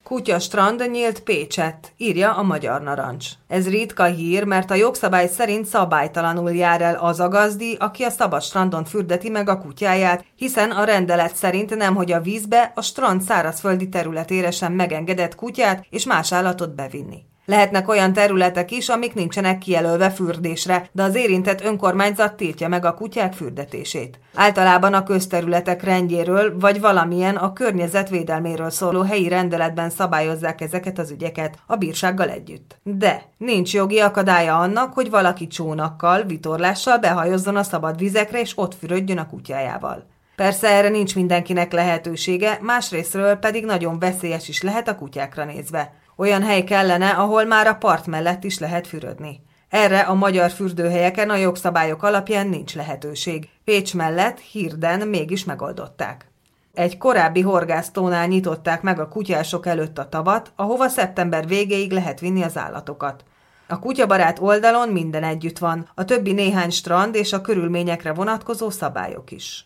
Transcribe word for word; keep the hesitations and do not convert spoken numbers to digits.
Kutyastrand nyílt Pécsett, írja a Magyar Narancs. Ez ritka hír, mert a jogszabály szerint szabálytalanul jár el az a gazdi, aki a szabad strandon fürdeti meg a kutyáját, hiszen a rendelet szerint nemhogy a vízbe, a strand szárazföldi területére sem megengedett kutyát és más állatot bevinni. Lehetnek olyan területek is, amik nincsenek kijelölve fürdésre, de az érintett önkormányzat tiltja meg a kutyák fürdetését. Általában a közterületek rendjéről vagy valamilyen a környezet védelméről szóló helyi rendeletben szabályozzák ezeket az ügyeket, a bírsággal együtt. De nincs jogi akadálya annak, hogy valaki csónakkal, vitorlással behajozzon a szabad vizekre és ott fürödjön a kutyájával. Persze erre nincs mindenkinek lehetősége, másrészről pedig nagyon veszélyes is lehet a kutyákra nézve. Olyan hely kellene, ahol már a part mellett is lehet fürödni. Erre a magyar fürdőhelyeken a jogszabályok alapján nincs lehetőség. Pécs mellett Hirden mégis megoldották. Egy korábbi horgásztónál nyitották meg a kutyások előtt a tavat, ahova szeptember végéig lehet vinni az állatokat. A kutyabarát oldalon minden együtt van, a többi néhány strand és a körülményekre vonatkozó szabályok is.